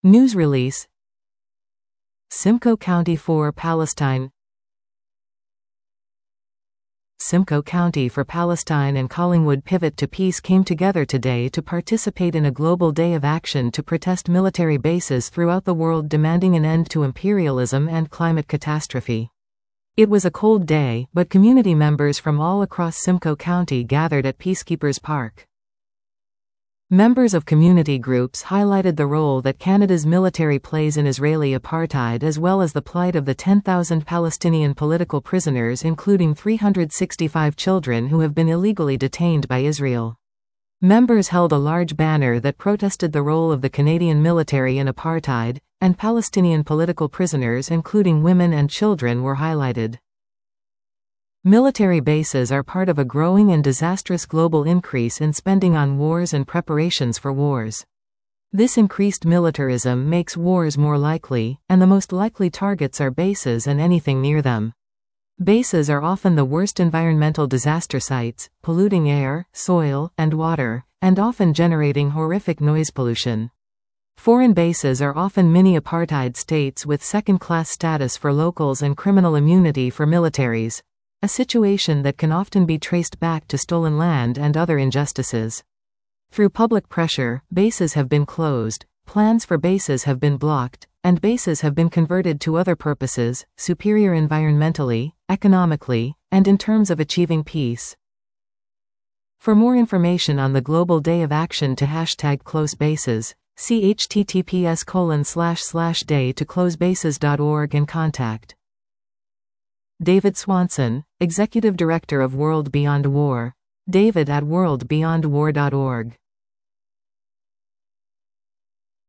News release. Simcoe County for Palestine. Simcoe County for Palestine and Collingwood Pivot to Peace came together today to participate in a global day of action to protest military bases throughout the world demanding an end to imperialism and climate catastrophe. It was a cold day, but community members from all across Simcoe County gathered at Peacekeepers Park. Members of community groups highlighted the role that Canada's military plays in Israeli apartheid as well as the plight of the 10,000 Palestinian political prisoners, including 365 children who have been illegally detained by Israel. Members held a large banner that protested the role of the Canadian military in apartheid, and Palestinian political prisoners, including women and children, were highlighted. Military bases are part of a growing and disastrous global increase in spending on wars and preparations for wars. This increased militarism makes wars more likely, and the most likely targets are bases and anything near them. Bases are often the worst environmental disaster sites, polluting air, soil, and water, and often generating horrific noise pollution. Foreign bases are often mini-apartheid states with second-class status for locals and criminal immunity for militaries. A situation that can often be traced back to stolen land and other injustices. Through public pressure, bases have been closed, plans for bases have been blocked, and bases have been converted to other purposes, superior environmentally, economically, and in terms of achieving peace. For more information on the Global Day of Action to #CloseBases, see https://day-to-closebases.org and contact David Swanson, Executive Director of World Beyond War. David at worldbeyondwar.org.